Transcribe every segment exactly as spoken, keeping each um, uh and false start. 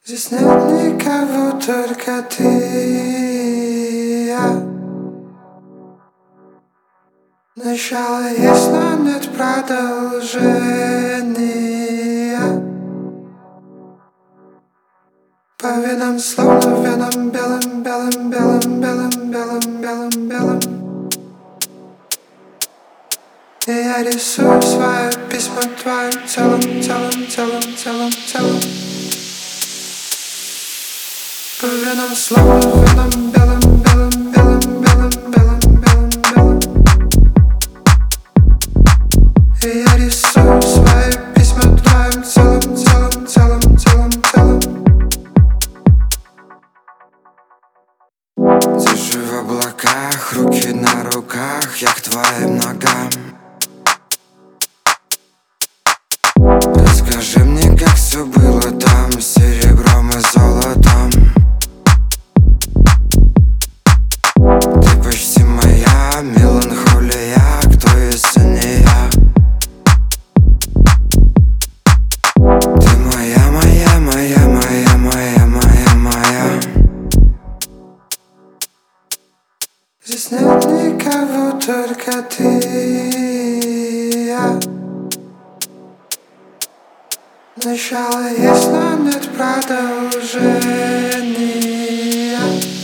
Здесь нет никого, только ты и я. Начало есть, но нет продолжения. По венам словно веном белым, белым, белым, белым, белым, белым, белым. И я рисую свое письмо в твоем телом, телом, телом, телом, телом. По венам словно веном белым, белым, белым, белым, белым, белым, белым. И я рисую свои письма в твоем телом, телом, телом, телом, телом. Держи в облаках, руки на руках, я к твоим ногам. Расскажи мне, как все было там, с серебром и золотом. Ты почти моя меланхолия, кто если не я? Ты моя, моя, моя, моя, моя, моя, моя. Здесь нет никого, только ты и я. Начало есть, но нет продолжения.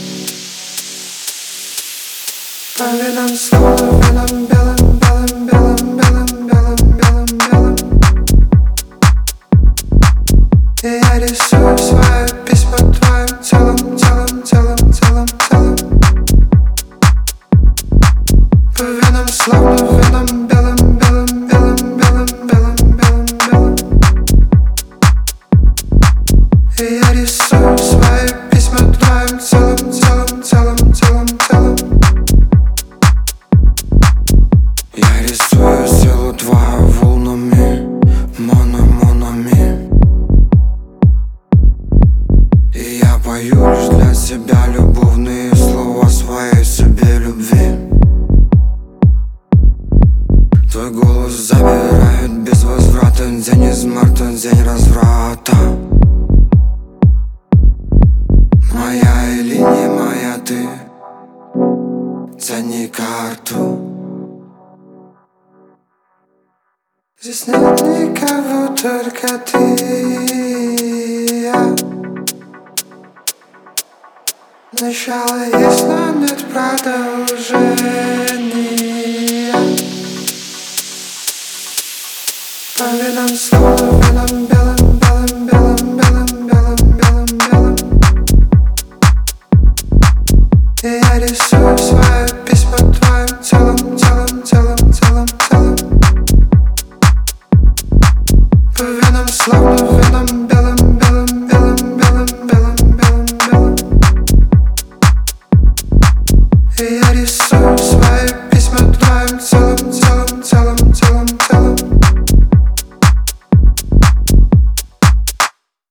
По венам словно веном белым, белым, белым, белым, белым, белым, белым. И я рисую свое письмо в твоем телом, телом, телом, телом, телом. По венам словно веном белым, белым, белым, белым, белым, белым, белым. И я рисую свои письма в твоем телом, телом, телом, телом, телом. Я рисую силу твою волнами, моно-монами. И я пою лишь для себя любовные слова своей себе любви. Твой голос забирает без возврата. День из марта, день разврата. Моя или не моя ты, тяни карту. Здесь нет никого, только ты и я. Начало есть, но нет продолжения. По венам словно веном белым.